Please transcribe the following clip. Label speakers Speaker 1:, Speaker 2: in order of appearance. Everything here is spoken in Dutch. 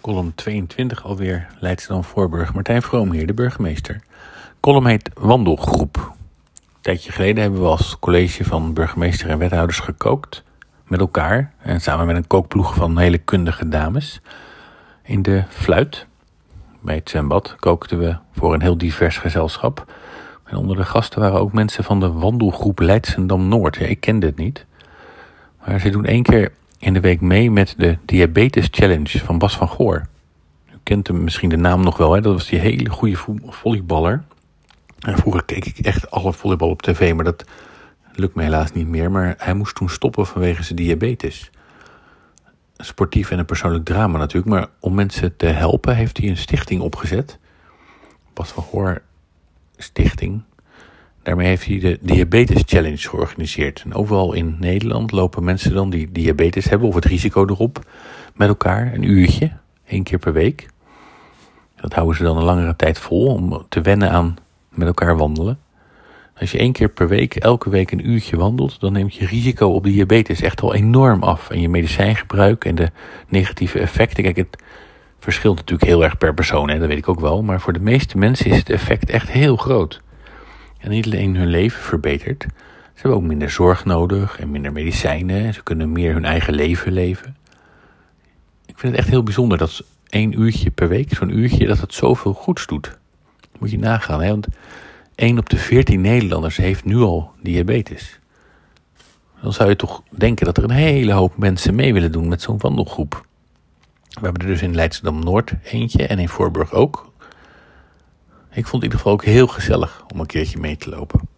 Speaker 1: Column 22 alweer, Leidschendam-Voorburg. Martijn Vroom hier, de burgemeester. Column heet Wandelgroep. Een tijdje geleden hebben we als college van burgemeester en wethouders gekookt. Met elkaar en samen met een kookploeg van hele kundige dames. In de Fluit, bij het zwembad, kookten we voor een heel divers gezelschap. En onder de gasten waren ook mensen van de wandelgroep Leidschendam-Noord. Ja, ik kende het niet. Maar ze doen 1 keer in de week mee met de Diabetes Challenge van Bas van Goor. U kent hem misschien de naam nog wel, hè? Dat was die hele goede volleyballer. En vroeger keek ik echt alle volleybal op tv, maar dat lukt me helaas niet meer. Maar hij moest toen stoppen vanwege zijn diabetes. Sportief en een persoonlijk drama natuurlijk, maar om mensen te helpen heeft hij een stichting opgezet. Bas van Goor Stichting. Daarmee heeft hij de Diabetes Challenge georganiseerd. En overal in Nederland lopen mensen dan die diabetes hebben, of het risico erop, met elkaar 1 uurtje, 1 keer per week. Dat houden ze dan een langere tijd vol om te wennen aan met elkaar wandelen. Als je 1 keer per week, elke week 1 uurtje wandelt, dan neemt je risico op diabetes echt al enorm af. En je medicijngebruik en de negatieve effecten. Kijk, het verschilt natuurlijk heel erg per persoon, hè, dat weet ik ook wel. Maar voor de meeste mensen is het effect echt heel groot. En niet alleen hun leven verbetert, ze hebben ook minder zorg nodig en minder medicijnen. Ze kunnen meer hun eigen leven leven. Ik vind het echt heel bijzonder dat 1 uurtje per week, zo'n uurtje, dat het zoveel goeds doet. Moet je nagaan, hè? Want 1 op de 14 Nederlanders heeft nu al diabetes. Dan zou je toch denken dat er een hele hoop mensen mee willen doen met zo'n wandelgroep. We hebben er dus in Leidschendam-Noord eentje en in Voorburg ook. Ik vond het in ieder geval ook heel gezellig om een keertje mee te lopen.